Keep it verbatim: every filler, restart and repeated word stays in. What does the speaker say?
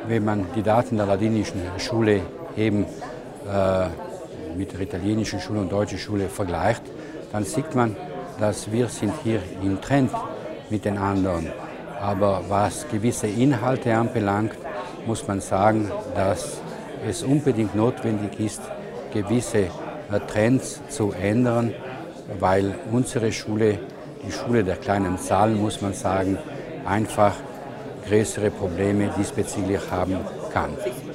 wenn man die Daten der ladinischen Schule eben äh, mit der italienischen Schule und deutschen Schule vergleicht, dann sieht man, dass wir sind hier im Trend mit den anderen. Aber was gewisse Inhalte anbelangt, muss man sagen, dass es unbedingt notwendig ist, gewisse Trends zu ändern, weil unsere Schule, die Schule der kleinen Zahlen, muss man sagen, einfach größere Probleme diesbezüglich haben kann.